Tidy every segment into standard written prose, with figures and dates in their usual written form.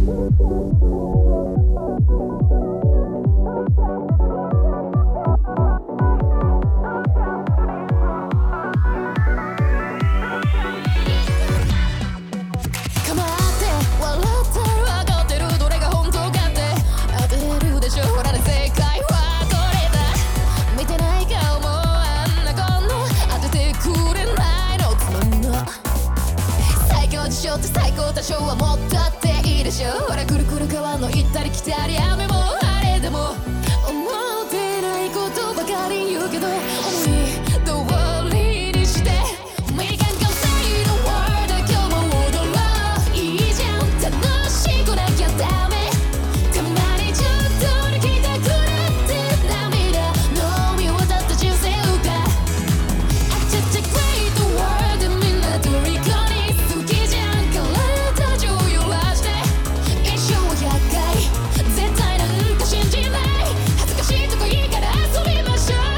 最高多少はもっとあっていいでしょ。ほらくるくる川の行ったり来たり雨も晴れでも思ってないことばかり言うけど思い通りにして We can go say the word 今日も踊ろういいじゃん楽しくなきゃダメたまにちょっと抜きたくなって涙飲み渡った人生があちゃちゃ Great the world みんなとりこに好きじゃん体中揺らして一生100回絶対なんか信じない恥ずかしいとこいいから遊びましょう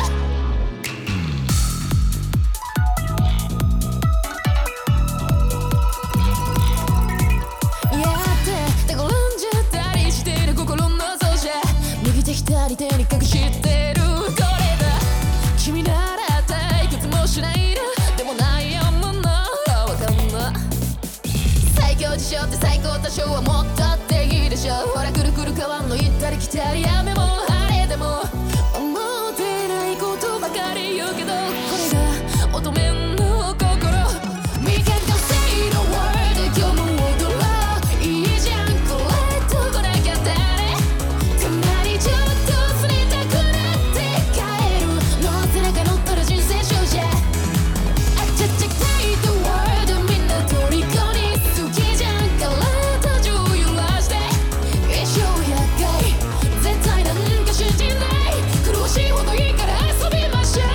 やって転んじゃったりしてる心の操作右手左手に隠してるこれだ君なら退屈もしないなでも悩むのわかんな最強事象って最高多少はもっとあっていいでしょ。ほらくるくる川の行ったり来たり雨も晴れでも思ってないことばかり言うけどこれが乙女の心 We can go say the word 今日も踊ろういいじゃんこれどこなきゃ誰たまにちょっと拗ねたくなって帰るの背中乗ったら人生勝者あちゃちゃ Great the world みんな虜に好きじゃん体中揺らして一生100回絶対なんか信じない苦しいほどいいから遊びましょう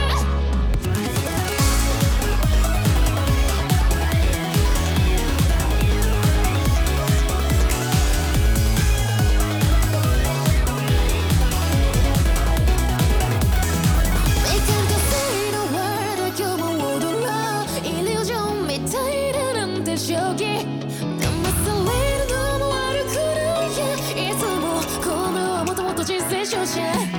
We can go say the word 今日も踊ろうイリュージョンみたいだなんて正気騙されるのも悪くないやいつもこのもともと人生勝者